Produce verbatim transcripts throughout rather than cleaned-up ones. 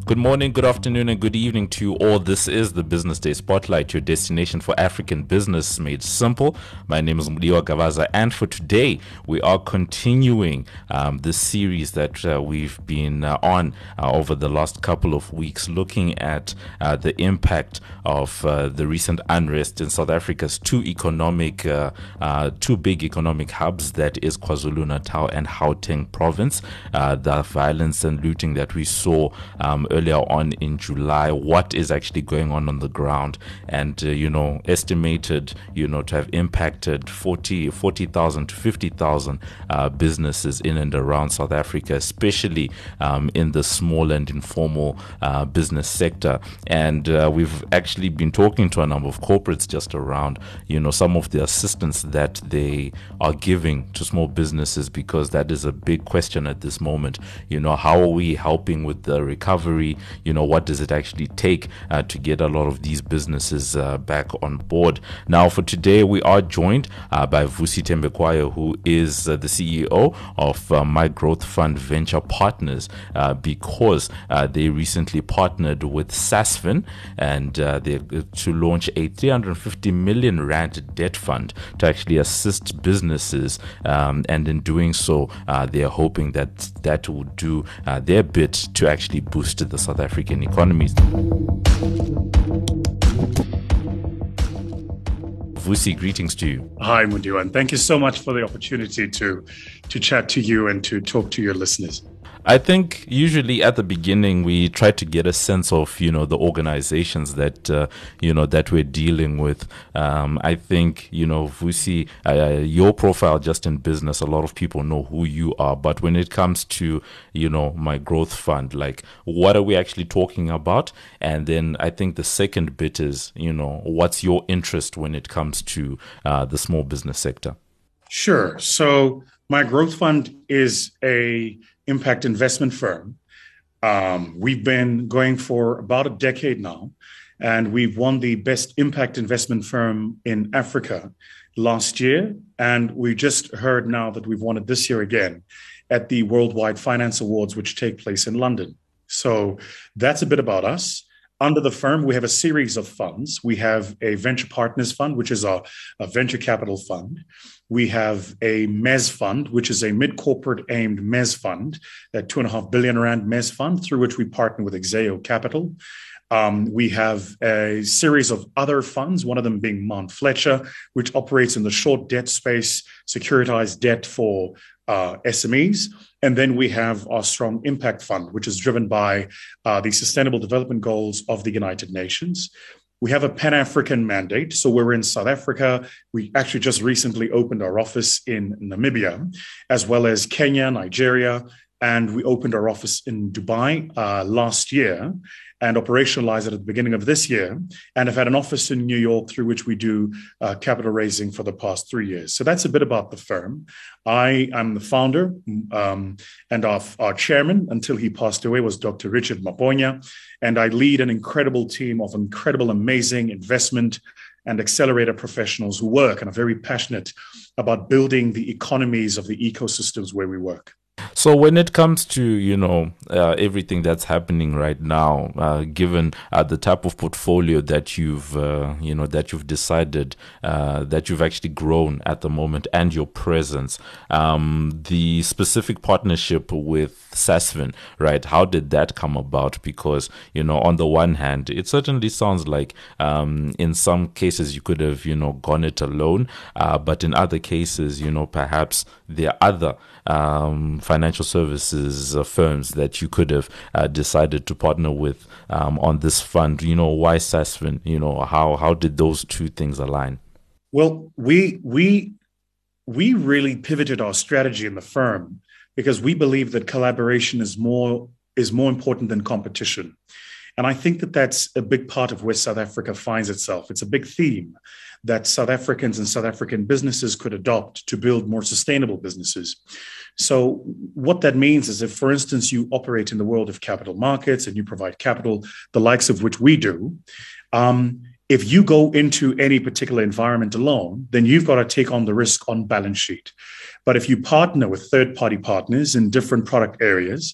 Good morning, good afternoon, and good evening to you all. This is the Business Day Spotlight, your destination for African business made simple. My name is Mudiwa Gavaza, and for today, we are continuing um, this series that uh, we've been uh, on uh, over the last couple of weeks, looking at uh, the impact of uh, the recent unrest in South Africa's two economic, uh, uh, two big economic hubs, that is KwaZulu-Natal and Gauteng province. Uh, the violence and looting that we saw um, earlier on in July, what is actually going on on the ground, and uh, you know, estimated, you know, to have impacted forty thousand to fifty thousand uh, businesses in and around South Africa, especially um, in the small and informal uh, business sector. And uh, we've actually been talking to a number of corporates just around, you know, some of the assistance that they are giving to small businesses, because that is a big question at this moment. You know, how are we helping with the recovery? You know, what does it actually take uh, to get a lot of these businesses uh, back on board? Now, for today, we are joined uh, by Vusi Thembekwayo, who is uh, the C E O of uh, My Growth Fund Venture Partners, uh, because uh, they recently partnered with Sasfin and uh, they to launch a three hundred fifty million rand debt fund to actually assist businesses, um, and in doing so, uh, they are hoping that that will do uh, their bit to actually boost the South African economies. Vusi, greetings to you. Hi, Mudiwa, and thank you so much for the opportunity to to chat to you and to talk to your listeners. I think usually at the beginning we try to get a sense of, you know, the organizations that, uh, you know, that we're dealing with. Um, I think, you know, Vusi, uh, your profile just in business, a lot of people know who you are. But when it comes to, you know, My Growth Fund, like, what are we actually talking about? And then I think the second bit is, you know, what's your interest when it comes to uh, the small business sector? Sure. So My Growth Fund is a impact investment firm. Um, we've been going for about a decade now, and we've won the best impact investment firm in Africa last year. And we just heard now that we've won it this year again at the Worldwide Finance Awards, which take place in London. So that's a bit about us. Under the firm, we have a series of funds. We have a venture partners fund, which is a, a venture capital fund. We have a M E S fund, which is a mid-corporate aimed M E S fund, that two and a half billion rand M E S fund, through which we partner with Exeo Capital. Um, we have a series of other funds, one of them being Mount Fletcher, which operates in the short debt space, securitized debt for uh, S M Es. And then we have our Strong Impact Fund, which is driven by uh, the Sustainable Development Goals of the United Nations. We have a Pan-African mandate. So we're in South Africa. We actually just recently opened our office in Namibia, as well as Kenya, Nigeria, and we opened our office in Dubai uh, last year and operationalized it at the beginning of this year, and have had an office in New York through which we do uh, capital raising for the past three years. So that's a bit about the firm. I am the founder, um, and our, our chairman, until he passed away, was Doctor Richard Maponya, and I lead an incredible team of incredible, amazing investment and accelerator professionals who work and are very passionate about building the economies of the ecosystems where we work. So when it comes to, you know, uh, everything that's happening right now, uh, given uh, the type of portfolio that you've, uh, you know, that you've decided, uh, that you've actually grown at the moment, and your presence, um, the specific partnership with Sasfin, right? How did that come about? Because, you know, on the one hand, it certainly sounds like um, in some cases you could have, you know, gone it alone, uh, but in other cases, you know, perhaps there are other um, financial services uh, firms that you could have uh, decided to partner with um, on this fund. You know, why Sasfin? You know, how how did those two things align? Well, we we we really pivoted our strategy in the firm because we believe that collaboration is more is more important than competition. And I think that that's a big part of where South Africa finds itself. It's a big theme that South Africans and South African businesses could adopt to build more sustainable businesses. So what that means is if, for instance, you operate in the world of capital markets and you provide capital, the likes of which we do, um, if you go into any particular environment alone, then you've got to take on the risk on balance sheet. But if you partner with third-party partners in different product areas,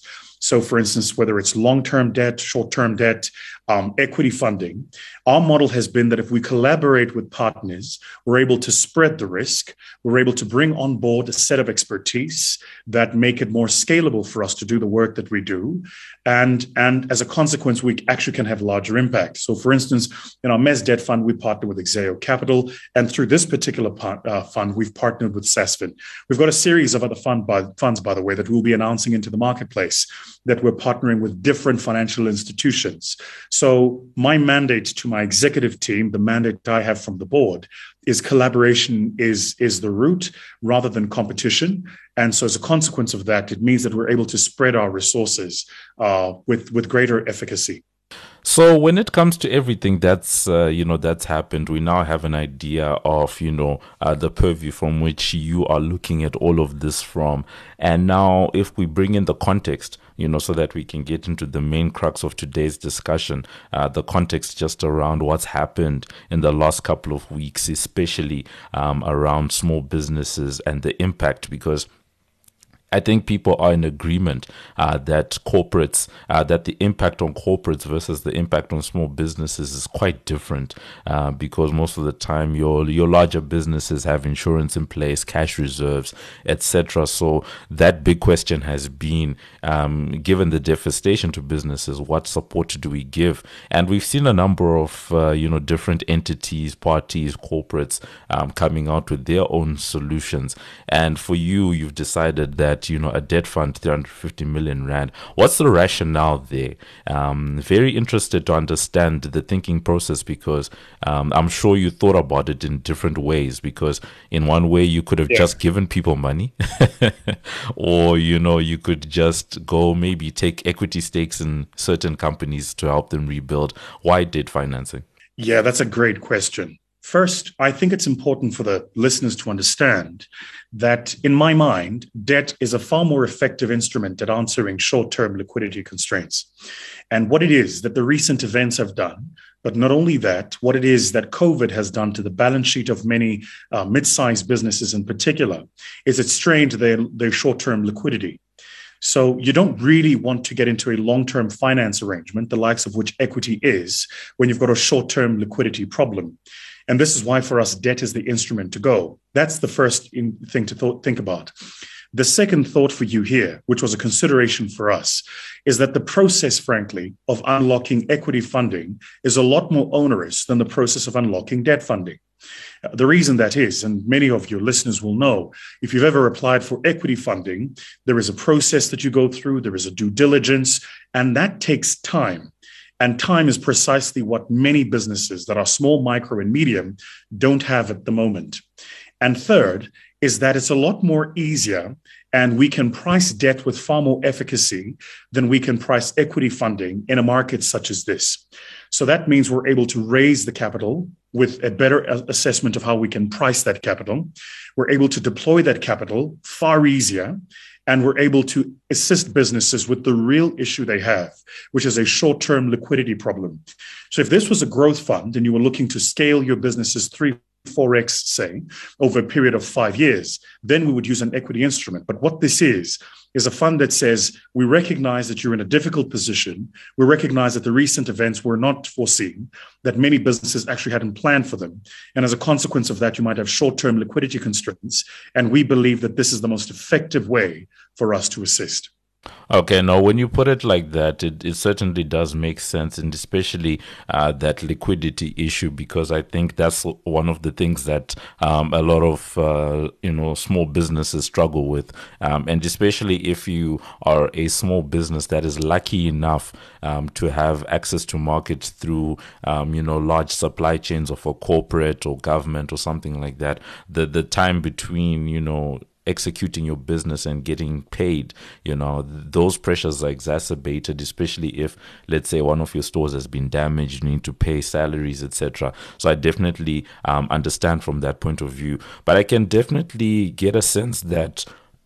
So, for instance, whether it's long-term debt, short-term debt, um, equity funding, our model has been that if we collaborate with partners, we're able to spread the risk. We're able to bring on board a set of expertise that make it more scalable for us to do the work that we do. And, and as a consequence, we actually can have larger impact. So, for instance, in our Mezz Debt Fund, we partner with Exeo Capital. And through this particular part, uh, fund, we've partnered with Sasfin. We've got a series of other fund by, funds, by the way, that we'll be announcing into the marketplace that we're partnering with different financial institutions. So my mandate to my executive team, the mandate I have from the board, is collaboration is, is the route rather than competition. And so as a consequence of that, it means that we're able to spread our resources uh, with, with greater efficacy. So when it comes to everything that's, uh, you know, that's happened, we now have an idea of, you know, uh, the purview from which you are looking at all of this from. And now if we bring in the context, you know, so that we can get into the main crux of today's discussion, uh, the context just around what's happened in the last couple of weeks, especially um, around small businesses and the impact, because I think people are in agreement uh, that corporates, uh, that the impact on corporates versus the impact on small businesses is quite different uh, because most of the time your your larger businesses have insurance in place, cash reserves, et cetera. So that big question has been, um, given the devastation to businesses, what support do we give? And we've seen a number of uh, you know different entities, parties, corporates um, coming out with their own solutions. And for you, you've decided that you know, a debt fund, three hundred fifty million rand. What's the rationale there? Um, very interested to understand the thinking process because um, I'm sure you thought about it in different ways because in one way you could have yeah. just given people money or, you know, you could just go maybe take equity stakes in certain companies to help them rebuild. Why debt financing? Yeah, that's a great question. First, I think it's important for the listeners to understand that, in my mind, debt is a far more effective instrument at answering short-term liquidity constraints. And what it is that the recent events have done, but not only that, what it is that COVID has done to the balance sheet of many uh, mid-sized businesses in particular, is it strained their, their short-term liquidity. So you don't really want to get into a long-term finance arrangement, the likes of which equity is, when you've got a short-term liquidity problem. And this is why, for us, debt is the instrument to go. That's the first in, thing to th- think about. The second thought for you here, which was a consideration for us, is that the process, frankly, of unlocking equity funding is a lot more onerous than the process of unlocking debt funding. The reason that is, and many of your listeners will know, if you've ever applied for equity funding, there is a process that you go through, there is a due diligence, and that takes time. And time is precisely what many businesses that are small, micro, and medium don't have at the moment. And third is that it's a lot more easier and we can price debt with far more efficacy than we can price equity funding in a market such as this. So that means we're able to raise the capital with a better assessment of how we can price that capital. We're able to deploy that capital far easier. And we're able to assist businesses with the real issue they have, which is a short-term liquidity problem. So if this was a growth fund and you were looking to scale your businesses three, four X, say, over a period of five years, then we would use an equity instrument. But what this is, is a fund that says, we recognize that you're in a difficult position. We recognize that the recent events were not foreseen, that many businesses actually hadn't planned for them. And as a consequence of that, you might have short-term liquidity constraints. And we believe that this is the most effective way for us to assist. Okay, now when you put it like that, it, it certainly does make sense, and especially uh, that liquidity issue, because I think that's one of the things that um, a lot of uh, you know small businesses struggle with, um, and especially if you are a small business that is lucky enough um, to have access to markets through um, you know large supply chains of a corporate or government or something like that. The the time between you know. executing your business and getting paid, you know, those pressures are exacerbated, especially if, let's say, one of your stores has been damaged, you need to pay salaries, et cetera. So I definitely um, understand from that point of view. But I can definitely get a sense that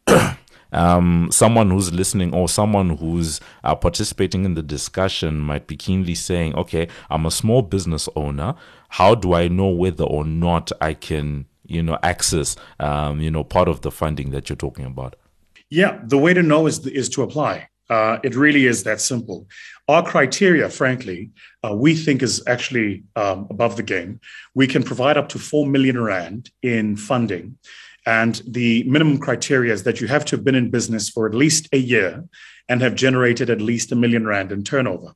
um, someone who's listening or someone who's uh, participating in the discussion might be keenly saying, okay, I'm a small business owner. How do I know whether or not I can you know, access, um, you know, part of the funding that you're talking about? Yeah, the way to know is is to apply. Uh, it really is that simple. Our criteria, frankly, uh, we think is actually um, above the game. We can provide up to four million Rand in funding. And the minimum criteria is that you have to have been in business for at least a year and have generated at least a million Rand in turnover.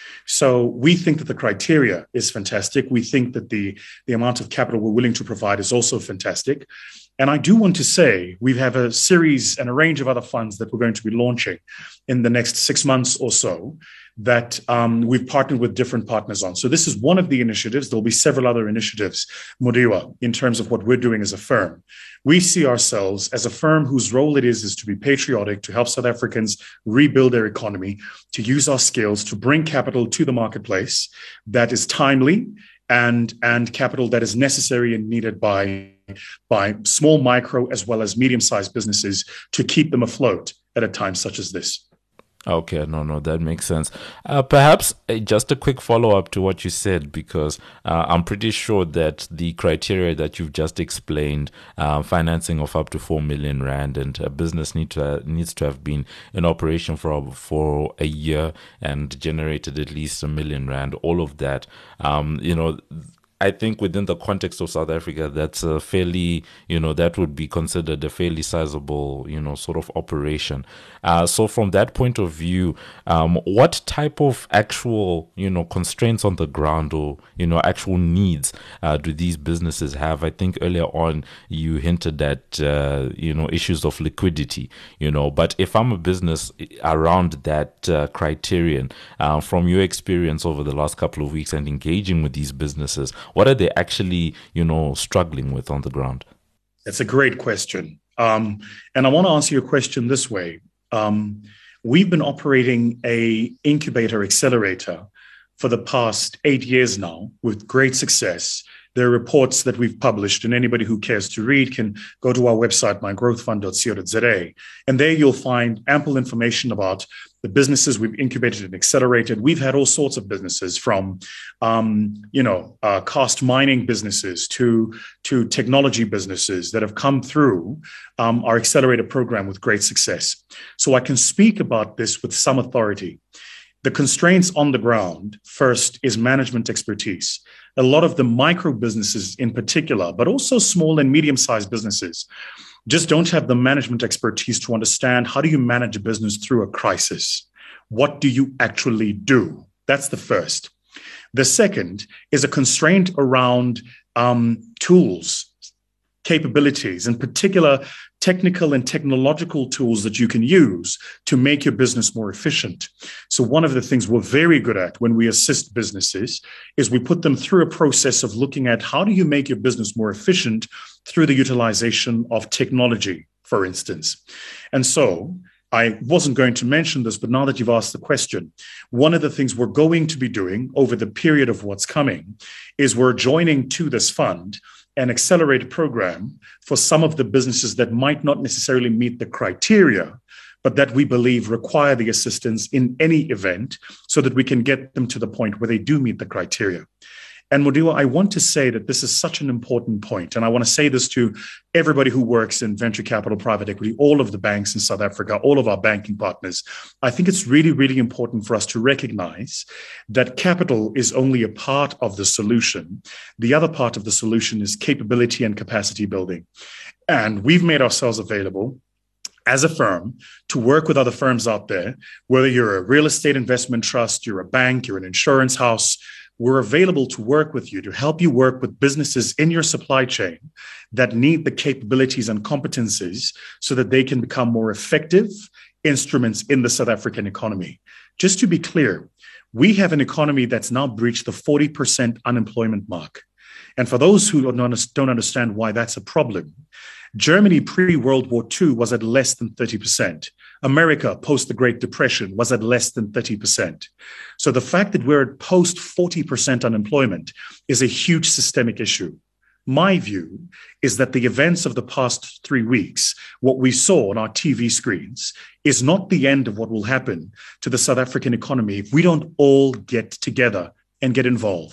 So we think that the criteria is fantastic. We think that the, the amount of capital we're willing to provide is also fantastic. And I do want to say we have a series and a range of other funds that we're going to be launching in the next six months or so that um, we've partnered with different partners on. So this is one of the initiatives. There'll be several other initiatives, Mudiwa, in terms of what we're doing as a firm. We see ourselves as a firm whose role it is is to be patriotic, to help South Africans rebuild their economy, to use our skills to bring capital to the marketplace that is timely and, and capital that is necessary and needed by, by small, micro, as well as medium-sized businesses to keep them afloat at a time such as this. Okay, no, no, that makes sense. Uh, perhaps uh, just a quick follow-up to what you said, because uh, I'm pretty sure that the criteria that you've just explained, uh, financing of up to four million Rand, and a business need to, uh, needs to have been in operation for for a year and generated at least a million Rand, all of that, um, you know, I think within the context of South Africa, that's a fairly, you know, that would be considered a fairly sizable, you know, sort of operation. Uh, so from that point of view, um, what type of actual, you know, constraints on the ground or, you know, actual needs uh, do these businesses have? I think earlier on you hinted at, uh, you know, issues of liquidity, you know, but if I'm a business around that uh, criterion, uh, from your experience over the last couple of weeks and engaging with these businesses, what are they actually, you know, struggling with on the ground? That's a great question. Um, and I want to answer your question this way. Um, we've been operating a incubator accelerator for the past eight years now with great success. There are reports that we've published, and anybody who cares to read can go to our website, my growth fund dot co dot za. And there you'll find ample information about the businesses we've incubated and accelerated. We've had all sorts of businesses from, um, you know, uh, cost mining businesses to, to technology businesses that have come through um, our accelerator program with great success. So I can speak about this with some authority. The constraints on the ground, first, is management expertise. A lot of the micro businesses in particular, but also small and medium-sized businesses, just don't have the management expertise to understand how do you manage a business through a crisis? What do you actually do? That's the first. The second is a constraint around um, tools, capabilities, in particular, technical and technological tools that you can use to make your business more efficient. So one of the things we're very good at when we assist businesses is we put them through a process of looking at how do you make your business more efficient through the utilization of technology, for instance. And so I wasn't going to mention this, but now that you've asked the question, one of the things we're going to be doing over the period of what's coming is we're joining to this fund an accelerated program for some of the businesses that might not necessarily meet the criteria, but that we believe require the assistance in any event so that we can get them to the point where they do meet the criteria. And Mudiwa, I want to say that this is such an important point, and I want to say this to everybody who works in venture capital, private equity, all of the banks in South Africa, all of our banking partners. I think it's really, really important for us to recognize that capital is only a part of the solution. The other part of the solution is capability and capacity building. And we've made ourselves available as a firm to work with other firms out there, whether you're a real estate investment trust, you're a bank, you're an insurance house. We're available to work with you, to help you work with businesses in your supply chain that need the capabilities and competencies so that they can become more effective instruments in the South African economy. Just to be clear, we have an economy that's now breached the forty percent unemployment mark. And for those who don't understand why that's a problem, Germany pre-World War Two was at less than thirty percent. America post the Great Depression was at less than thirty percent. So the fact that we're at post forty percent unemployment is a huge systemic issue. My view is that the events of the past three weeks, what we saw on our T V screens, is not the end of what will happen to the South African economy if we don't all get together and get involved.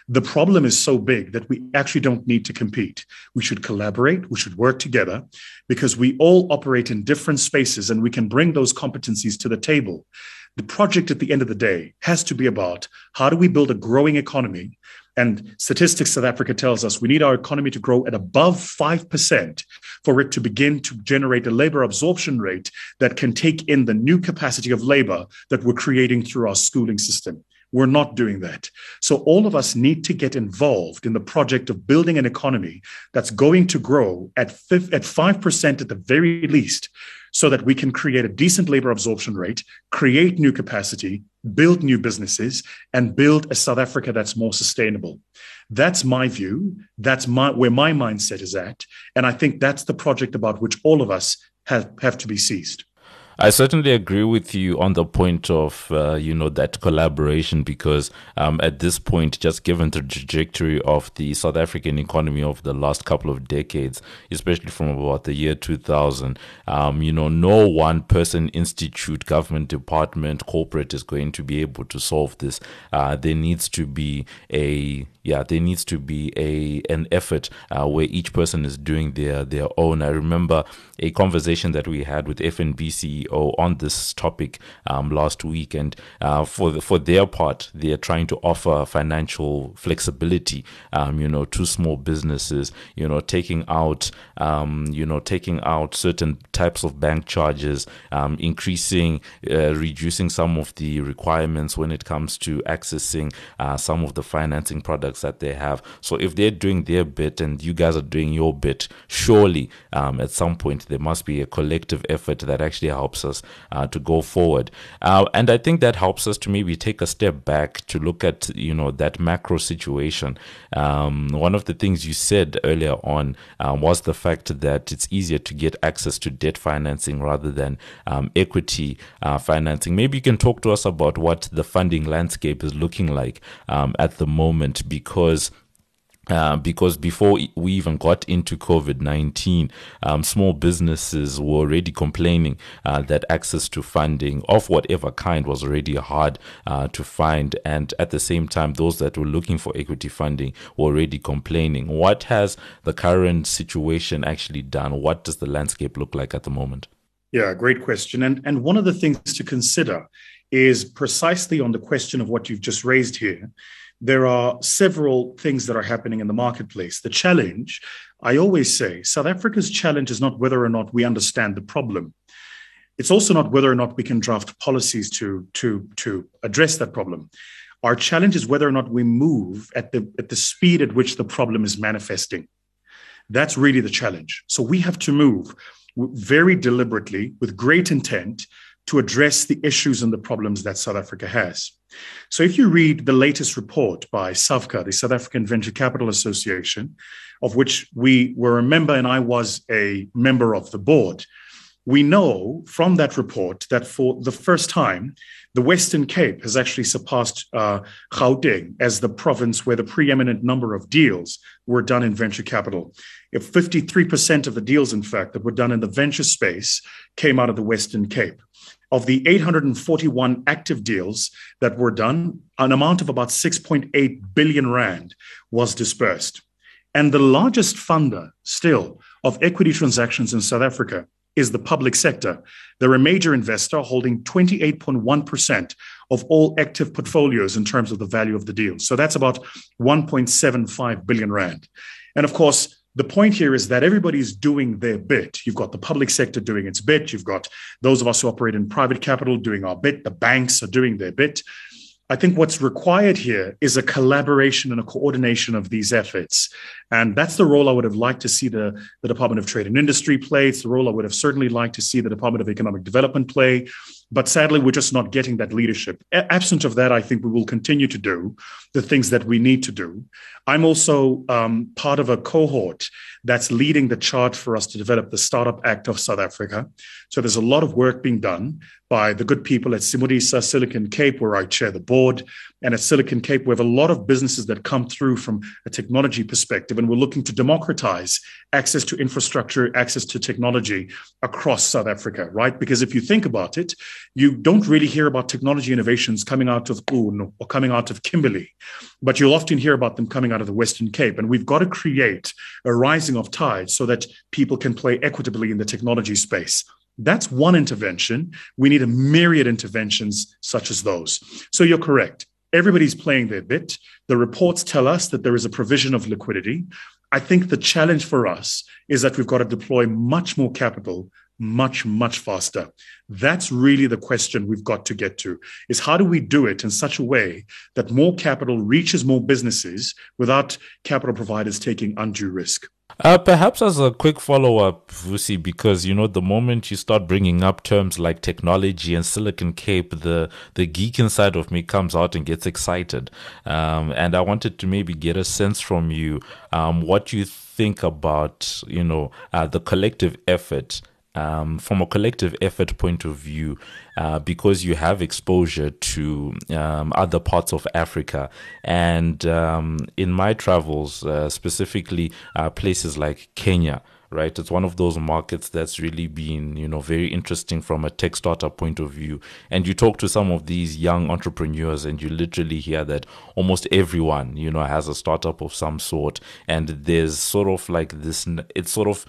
The problem is so big that we actually don't need to compete. We should collaborate, we should work together, because we all operate in different spaces and we can bring those competencies to the table. The project at the end of the day has to be about how do we build a growing economy. And Statistics South Africa tells us we need our economy to grow at above five percent for it to begin to generate a labor absorption rate that can take in the new capacity of labor that we're creating through our schooling system. We're not doing that. So all of us need to get involved in the project of building an economy that's going to grow at five percent at the very least, so that we can create a decent labor absorption rate, create new capacity, build new businesses, and build a South Africa that's more sustainable. That's my view. That's my, where my mindset is at. And I think that's the project about which all of us have, have to be seized. I certainly agree with you on the point of, uh, you know, that collaboration, because um, at this point, just given the trajectory of the South African economy over the last couple of decades, especially from about the year two thousand, um, you know, no one person, institute, government department, corporate is going to be able to solve this. Uh, there needs to be a Yeah, there needs to be a an effort uh, where each person is doing their their own. I remember a conversation that we had with F N B C E O on this topic um, last week, and uh, for the, for their part, they are trying to offer financial flexibility, um, you know, to small businesses, you know, taking out, um, you know, taking out certain types of bank charges, um, increasing, uh, reducing some of the requirements when it comes to accessing uh, some of the financing products that they have. So if they're doing their bit and you guys are doing your bit, surely um, at some point there must be a collective effort that actually helps us uh, to go forward. Uh, and I think that helps us to maybe take a step back to look at, you know, that macro situation. Um, one of the things you said earlier on um, was the fact that it's easier to get access to debt financing rather than um, equity uh, financing. Maybe you can talk to us about what the funding landscape is looking like um, at the moment, because Because Uh, because before we even got into COVID nineteen, um, small businesses were already complaining uh, that access to funding of whatever kind was already hard uh, to find. And at the same time, those that were looking for equity funding were already complaining. What has the current situation actually done? What does the landscape look like at the moment? Yeah, great question. And, and one of the things to consider is precisely on the question of what you've just raised here. There are several things that are happening in the marketplace. The challenge, I always say, South Africa's challenge is not whether or not we understand the problem. It's also not whether or not we can draft policies to, to, to address that problem. Our challenge is whether or not we move at the, at the speed at which the problem is manifesting. That's really the challenge. So we have to move very deliberately with great intent to address the issues and the problems that South Africa has. So if you read the latest report by SAVCA, the South African Venture Capital Association, of which we were a member and I was a member of the board, we know from that report that for the first time, the Western Cape has actually surpassed uh, Gauteng as the province where the preeminent number of deals were done in venture capital. If fifty-three percent of the deals, in fact, that were done in the venture space came out of the Western Cape. Of the eight hundred forty-one active deals that were done, an amount of about six point eight billion rand was dispersed. And the largest funder still of equity transactions in South Africa is the public sector. They're a major investor holding twenty-eight point one percent of all active portfolios in terms of the value of the deal. So that's about one point seven five billion rand. And of course, the point here is that everybody's doing their bit. You've got the public sector doing its bit. You've got those of us who operate in private capital doing our bit. The banks are doing their bit. I think what's required here is a collaboration and a coordination of these efforts. And that's the role I would have liked to see the, the Department of Trade and Industry play. It's the role I would have certainly liked to see the Department of Economic Development play. But sadly, we're just not getting that leadership. A- absent of that, I think we will continue to do the things that we need to do. I'm also um, part of a cohort that's leading the charge for us to develop the Startup Act of South Africa. So there's a lot of work being done by the good people at Simulisa, Silicon Cape, where I chair the board. And at Silicon Cape, we have a lot of businesses that come through from a technology perspective, and we're looking to democratize access to infrastructure, access to technology across South Africa, right? Because if you think about it, You don't really hear about technology innovations coming out of Kuhn or coming out of Kimberley, but you'll often hear about them coming out of the Western Cape. And we've got to create a rising of tide so that people can play equitably in the technology space. That's one intervention. We need a myriad interventions such as those. So you're correct. Everybody's playing their bit. The reports tell us that there is a provision of liquidity. I think the challenge for us is that we've got to deploy much more capital, much, much faster. That's really the question we've got to get to, is how do we do it in such a way that more capital reaches more businesses without capital providers taking undue risk? Uh, perhaps as a quick follow-up, Vusi, because, you know, the moment you start bringing up terms like technology and Silicon Cape, the, the geek inside of me comes out and gets excited. Um, and I wanted to maybe get a sense from you um, what you think about, you know, uh, the collective effort. Um, from a collective effort point of view, uh, because you have exposure to um, other parts of Africa. And um, in my travels, uh, specifically uh, places like Kenya, right? It's one of those markets that's really been, you know, very interesting from a tech startup point of view. And you talk to some of these young entrepreneurs and you literally hear that almost everyone, you know, has a startup of some sort. And there's sort of like this, it's sort of,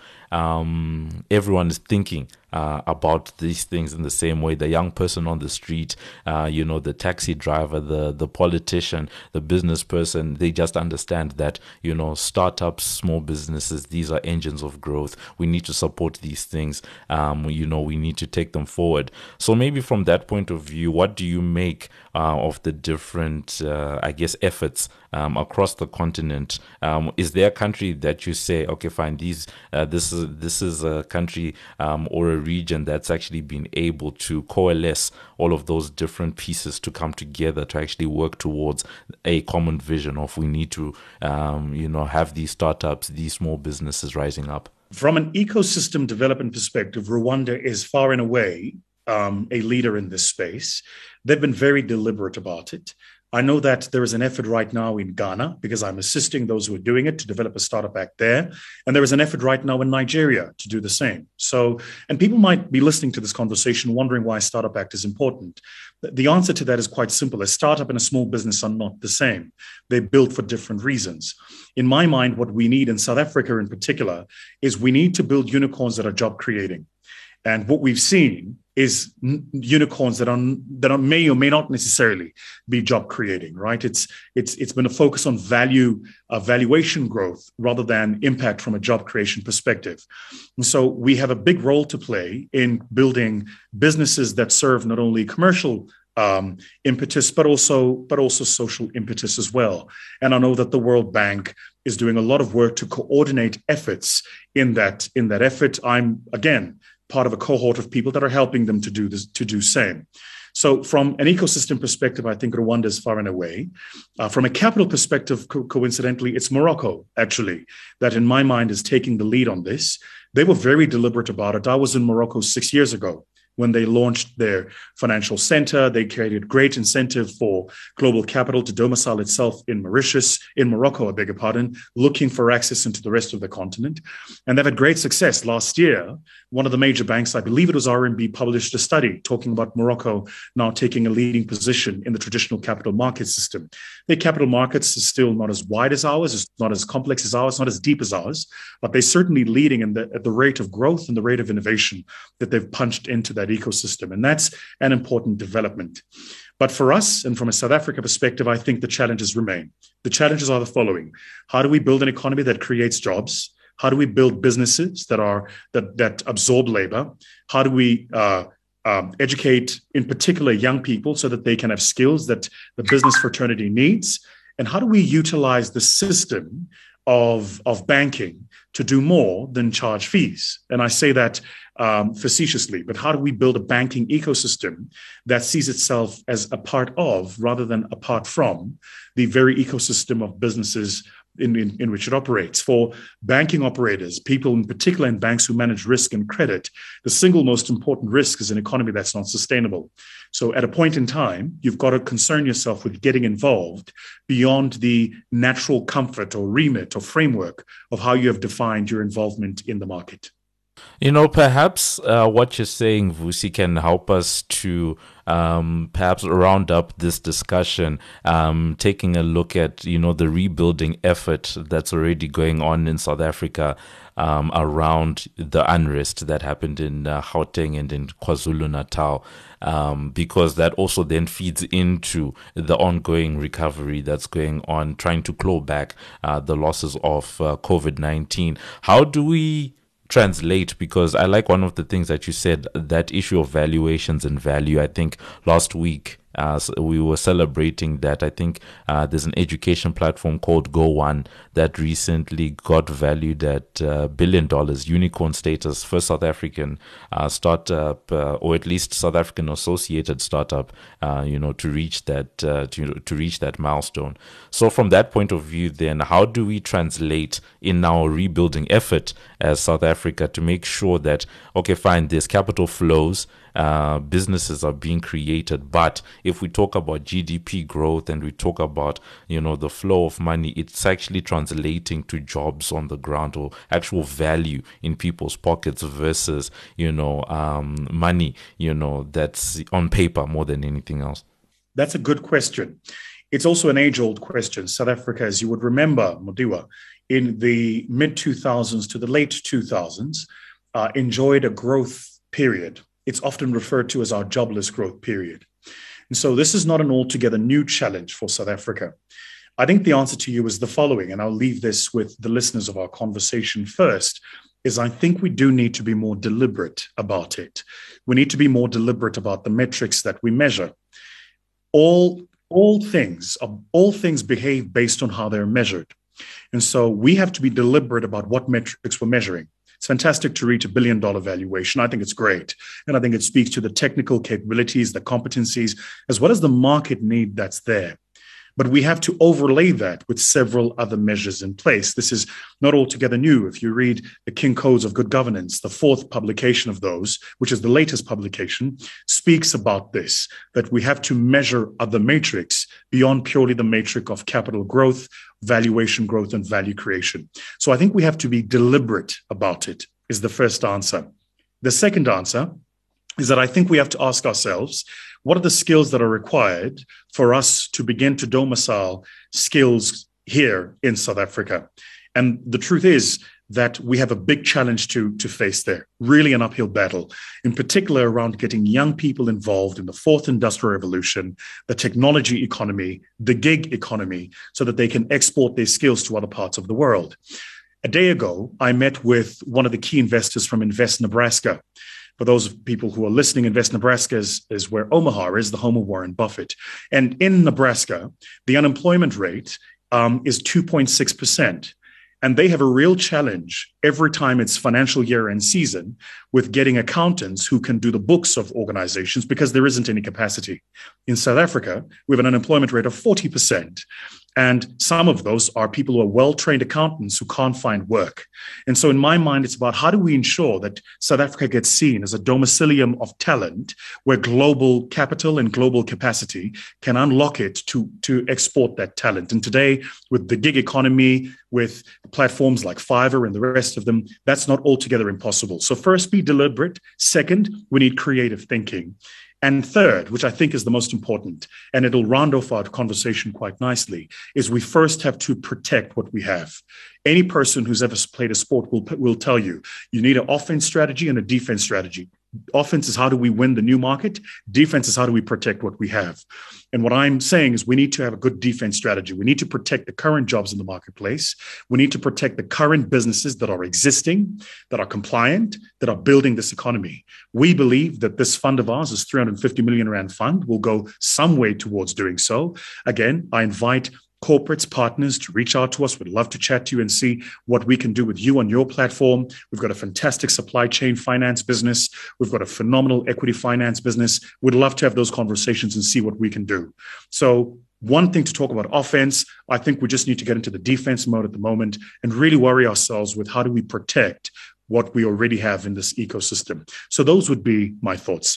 um, everyone is thinking Uh, about these things in the same way. The young person on the street, uh, you know, the taxi driver, the the politician, the business person, they just understand that, you know, startups, small businesses, these are engines of growth. We need to support these things. Um, you know, we need to take them forward. So maybe from that point of view, what do you make uh, of the different, uh, I guess, efforts um, across the continent? Um, is there a country that you say, okay, fine, these uh, this is this is a country um, or a region that's actually been able to coalesce all of those different pieces to come together to actually work towards a common vision of we need to, um, you know, have these startups, these small businesses rising up? From an ecosystem development perspective, Rwanda is far and away um, a leader in this space. They've been very deliberate about it. I know that there is an effort right now in Ghana, because I'm assisting those who are doing it, to develop a startup act there. And there is an effort right now in Nigeria to do the same. So, and people might be listening to this conversation wondering why a startup act is important. The answer to that is quite simple. A startup and a small business are not the same. They're built for different reasons. In my mind, what we need in South Africa in particular is we need to build unicorns that are job creating. And what we've seen is unicorns that are that are, may or may not necessarily be job creating, right? It's it's it's been a focus on value, uh, valuation growth rather than impact from a job creation perspective. And so we have a big role to play in building businesses that serve not only commercial um, impetus, but also but also social impetus as well. And I know that the World Bank is doing a lot of work to coordinate efforts in that in that effort. I'm again part of a cohort of people that are helping them to do this, to do same. So from an ecosystem perspective, I think Rwanda is far and away. Uh, from a capital perspective, co- coincidentally, it's Morocco, actually, that in my mind is taking the lead on this. They were very deliberate about it. I was in Morocco six years ago when they launched their financial center. They created great incentive for global capital to domicile itself in Mauritius, in Morocco, I beg your pardon, looking for access into the rest of the continent. And they've had great success. Last year, one of the major banks, I believe it was R M B, published a study talking about Morocco now taking a leading position in the traditional capital market system. Their capital markets is still not as wide as ours, it's not as complex as ours, not as deep as ours, but they're certainly leading in the, at the rate of growth and the rate of innovation that they've punched into that ecosystem. And that's an important development. But for us, and from a South Africa perspective, I think the challenges remain. The challenges are the following. How do we build an economy that creates jobs? How do we build businesses that are that, that absorb labor? How do we uh, um, educate, in particular, young people so that they can have skills that the business fraternity needs? And how do we utilize the system of, of banking to do more than charge fees? And I say that um, facetiously, but how do we build a banking ecosystem that sees itself as a part of, rather than apart from, the very ecosystem of businesses in, in, in which it operates? For banking operators, people in particular in banks who manage risk and credit, the single most important risk is an economy that's not sustainable. So at a point in time, you've got to concern yourself with getting involved beyond the natural comfort or remit or framework of how you have defined your involvement in the market. You know, perhaps uh, what you're saying, Vusi, can help us to um, perhaps round up this discussion, um, taking a look at, you know, the rebuilding effort that's already going on in South Africa um, around the unrest that happened in uh, Gauteng and in KwaZulu-Natal. Um, because that also then feeds into the ongoing recovery that's going on, trying to claw back uh, the losses of uh, COVID nineteen. How do we translate, because I like one of the things that you said, that issue of valuations and value. I think last week uh, we were celebrating that. I think uh, there's an education platform called Go One that recently got valued at uh, billion dollars, unicorn status, first South African uh, startup, uh, or at least South African associated startup, uh, you know, to reach that uh, to to reach that milestone. So from that point of view, then how do we translate in our rebuilding effort as South Africa to make sure that, okay, fine, there's capital flows, uh, businesses are being created, but if we talk about G D P growth and we talk about, you know, the flow of money, it's actually translating to jobs on the ground or actual value in people's pockets versus, you know, um, money, you know, that's on paper more than anything else. That's a good question. It's also an age-old question. South Africa, as you would remember, Modiwa, in the mid two thousands to the late two thousands, uh, enjoyed a growth period. It's often referred to as our jobless growth period. And so this is not an altogether new challenge for South Africa. I think the answer to you is the following, and I'll leave this with the listeners of our conversation first, is I think we do need to be more deliberate about it. We need to be more deliberate about the metrics that we measure. All, all things, all things behave based on how they're measured. And so we have to be deliberate about what metrics we're measuring. It's fantastic to reach a billion dollar valuation. I think it's great. And I think it speaks to the technical capabilities, the competencies, as well as the market need that's there. But we have to overlay that with several other measures in place. This is not altogether new. If you read the King Codes of Good Governance, the fourth publication of those, which is the latest publication, speaks about this, that we have to measure other metrics beyond purely the metric of capital growth, valuation growth, and value creation. So I think we have to be deliberate about it, is the first answer. The second answer is that I think we have to ask ourselves, what are the skills that are required for us to begin to domicile skills here in South Africa? And the truth is that we have a big challenge to, to face there, really an uphill battle, in particular around getting young people involved in the fourth industrial revolution, the technology economy, the gig economy, so that they can export their skills to other parts of the world. A day ago, I met with one of the key investors from Invest Nebraska. For those people who are listening, Invest Nebraska is, is where Omaha is, the home of Warren Buffett. And in Nebraska, the unemployment rate um, is two point six percent. And they have a real challenge every time it's financial year end season with getting accountants who can do the books of organizations because there isn't any capacity. In South Africa, we have an unemployment rate of forty percent. And some of those are people who are well-trained accountants who can't find work. And so in my mind, it's about how do we ensure that South Africa gets seen as a domicilium of talent where global capital and global capacity can unlock it to, to export that talent. And today, with the gig economy, with platforms like Fiverr and the rest of them, that's not altogether impossible. So first, be deliberate. Second, we need creative thinking. And third, which I think is the most important, and it'll round off our conversation quite nicely, is we first have to protect what we have. Any person who's ever played a sport will, will tell you, you need an offense strategy and a defense strategy. Offense is how do we win the new market? Defense is how do we protect what we have? And what I'm saying is we need to have a good defense strategy. We need to protect the current jobs in the marketplace. We need to protect the current businesses that are existing, that are compliant, that are building this economy. We believe that this fund of ours, this three hundred fifty million rand fund, will go some way towards doing so. Again, I invite corporates, partners to reach out to us. We'd love to chat to you and see what we can do with you on your platform. We've got a fantastic supply chain finance business. We've got a phenomenal equity finance business. We'd love to have those conversations and see what we can do. So one thing to talk about offense, I think we just need to get into the defense mode at the moment and really worry ourselves with how do we protect what we already have in this ecosystem. So those would be my thoughts.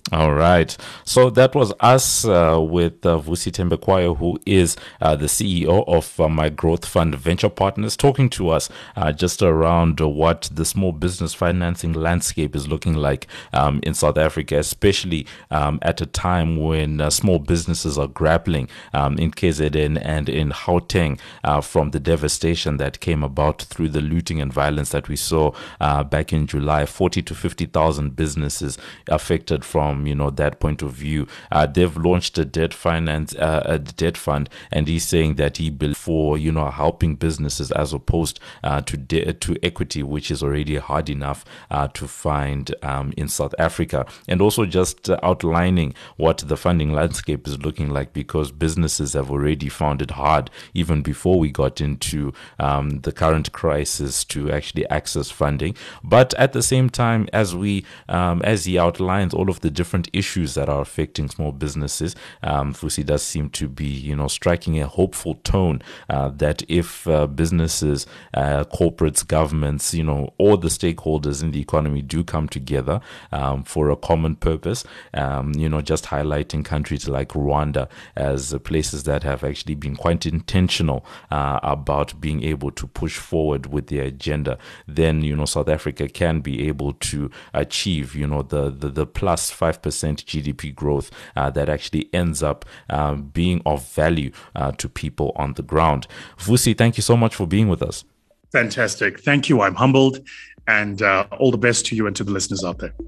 All right. So that was us uh, with uh, Vusi Thembekwayo, who is uh, the C E O of uh, My Growth Fund Venture Partners, talking to us uh, just around uh, what the small business financing landscape is looking like um, in South Africa, especially um, at a time when uh, small businesses are grappling um, in K Z N and in Gauteng uh, from the devastation that came about through the looting and violence that we saw uh, back in July. forty to fifty thousand businesses affected from you know that point of view. Uh, they've launched a debt finance uh, a debt fund, and he's saying that he believes for you know helping businesses as opposed uh, to de- to equity, which is already hard enough uh, to find um, in South Africa, and also just uh, outlining what the funding landscape is looking like, because businesses have already found it hard even before we got into um, the current crisis to actually access funding. But at the same time, as we um, as he outlines all of the different issues that are affecting small businesses, um, Vusi does seem to be, you know, striking a hopeful tone uh, that if uh, businesses, uh, corporates, governments, you know, all the stakeholders in the economy do come together um, for a common purpose, um, you know, just highlighting countries like Rwanda as uh, places that have actually been quite intentional uh, about being able to push forward with their agenda, then, you know, South Africa can be able to achieve, you know, the, the, the plus five percent G D P growth uh, that actually ends up um, being of value uh, to people on the ground. Vusi, thank you so much for being with us. Fantastic. Thank you. I'm humbled, and uh, all the best to you and to the listeners out there.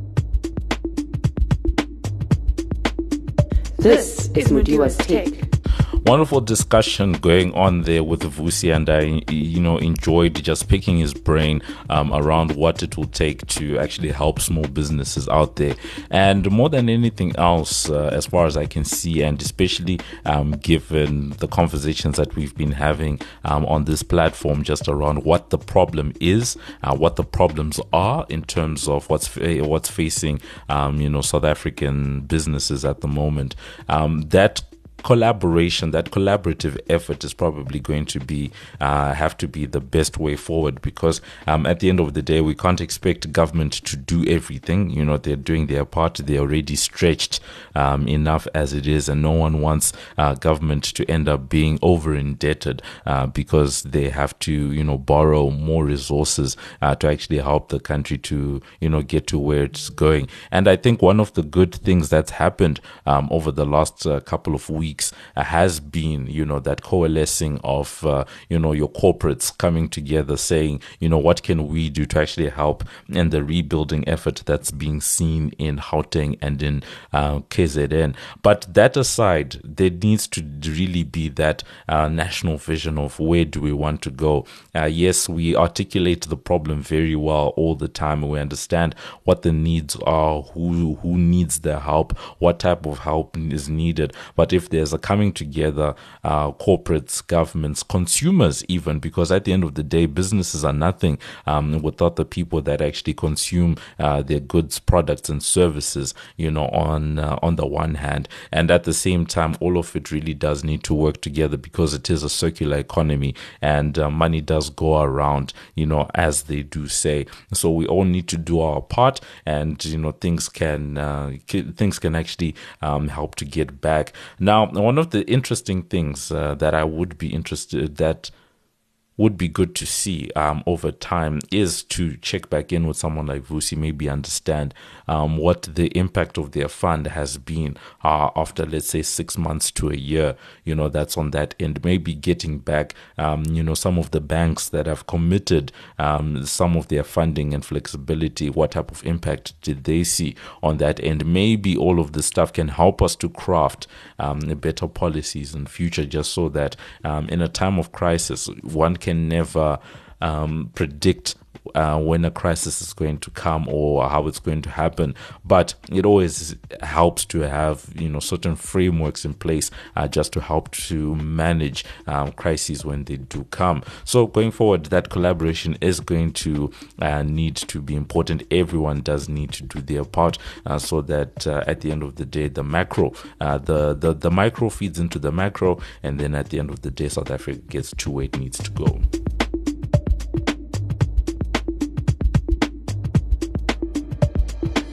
This is Mudiwa's Take. Wonderful discussion going on there with Vusi, and I, you know, enjoyed just picking his brain um, around what it will take to actually help small businesses out there. And more than anything else, uh, as far as I can see, and especially um, given the conversations that we've been having um, on this platform, just around what the problem is, uh, what the problems are in terms of what's what's facing, um, you know, South African businesses at the moment. Um, that collaboration, that collaborative effort is probably going to be uh, have to be the best way forward, because um, at the end of the day, we can't expect government to do everything. You know, they're doing their part. They're already stretched um, enough as it is, and no one wants uh, government to end up being over indebted uh, because they have to, you know, borrow more resources uh, to actually help the country to, you know, get to where it's going. And I think one of the good things that's happened um, over the last uh, couple of weeks Uh, has been, you know, that coalescing of, uh, you know, your corporates coming together saying, you know, what can we do to actually help in the rebuilding effort that's being seen in Gauteng and in uh, K Z N. But that aside, there needs to really be that uh, national vision of where do we want to go. Uh, yes, we articulate the problem very well all the time. We understand what the needs are, who who needs the help, what type of help is needed. But if there's a coming together, uh, corporates, governments, consumers even, because at the end of the day, businesses are nothing um, without the people that actually consume uh, their goods, products, and services, you know, on uh, on the one hand. And at the same time, all of it really does need to work together, because it is a circular economy, and uh, money does go around, you know, as they do say. So we all need to do our part, and, you know, things can uh, things can actually um, help to get back. Now, one of the interesting things uh, that I would be interested, that would be good to see um, over time, is to check back in with someone like Vusi, maybe understand um, what the impact of their fund has been uh, after, let's say, six months to a year, you know, that's on that end. Maybe getting back, um, you know, some of the banks that have committed um, some of their funding and flexibility, what type of impact did they see on that end? Maybe all of this stuff can help us to craft um, better policies in future, just so that um, in a time of crisis, one can never um, predict uh, when a crisis is going to come or how it's going to happen, but it always helps to have, you know, certain frameworks in place uh, just to help to manage um, crises when they do come. So going forward, that collaboration is going to uh, need to be important. Everyone does need to do their part uh, so that uh, at the end of the day, the macro, uh, the, the the micro feeds into the macro, and then at the end of the day, South Africa gets to where it needs to go.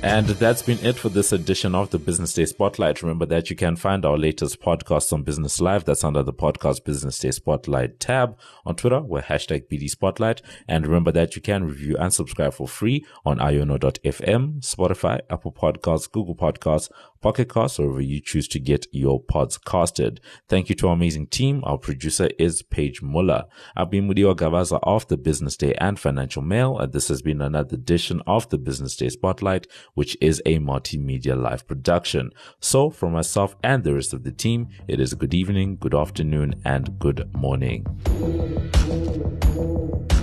And that's been it for this edition of the Business Day Spotlight. Remember that you can find our latest podcast on Business Live. That's under the podcast Business Day Spotlight tab. On Twitter, we're hashtag B D Spotlight. And remember that you can review and subscribe for free on iono dot f m, Spotify, Apple Podcasts, Google Podcasts, Pocket Casts, or wherever you choose to get your pods casted. Thank you to our amazing team. Our producer is Paige Muller. I've been Mudiwa Gavaza of the Business Day and Financial Mail, and this has been another edition of the Business Day Spotlight, which is a multimedia live production. So, from myself and the rest of the team, it is good evening, good afternoon, and good morning.